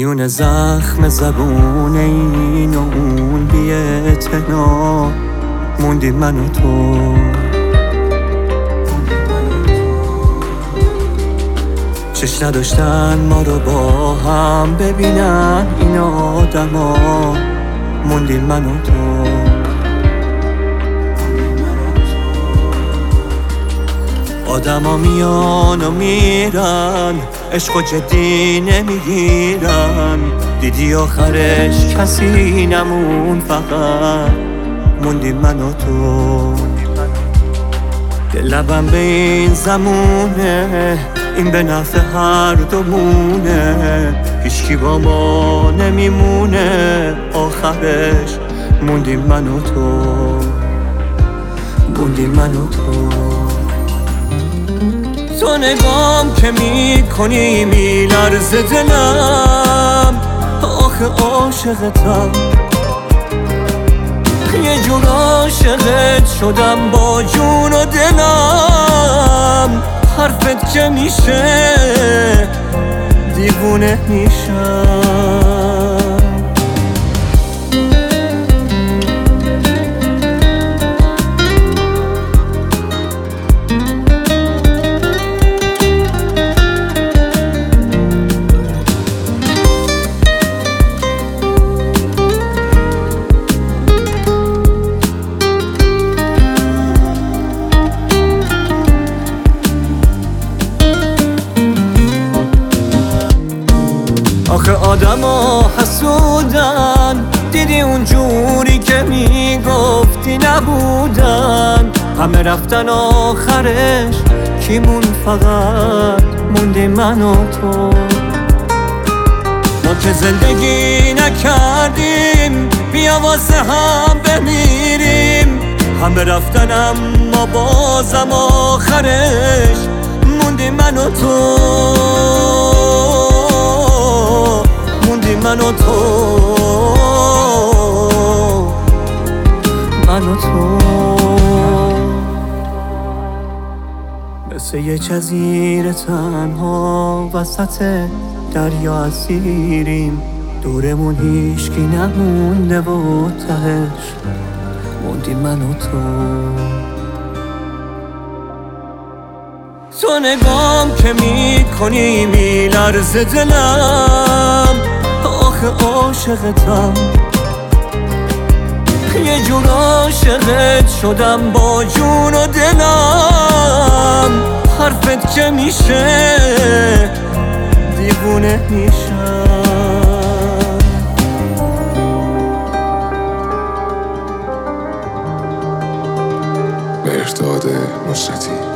میون زخم زبون این و اون بی اعتنا موندیم من و تو. چش نداشتن ما رو با هم ببینن این آدما موندیم من و تو. آدما میان و میرن عشق و جدی نمیگیرن، دیدی آخرش کسی نمون فقط موندیم من و تو. لبم به این زمونه این به نفع هر دومونه، هیچکی با ما نمیمونه آخرش موندیم من و تو. موندیم من و تو. تو نگام که میکنی میلرزه دلم، آخه عاشقتم یه جور عاشقت شدم با جون و دلم. حرفت که میشه دیوونه میشم. آخه آدما حسودن، دیدی اون جوری که میگفتی نبودن، همه رفتن آخرش کیمون فقط موندی من و تو. ما که زندگی نکردیم بیا واسه هم بمیریم، همه رفتن اما بازم آخرش موندی من و تو. من و تو، من و تو مثل یه جزیره تنها وسط دریا اسیریم، دورمون هیچکی نمونده و تهش موندیم من و تو. تو نگام که میکنی میلرزه دلم، آخه عاشقتم یه جور عاشقت شدم با جون و دلم. حرفت که میشه دیوونه میشم. مهرداد نصرتی.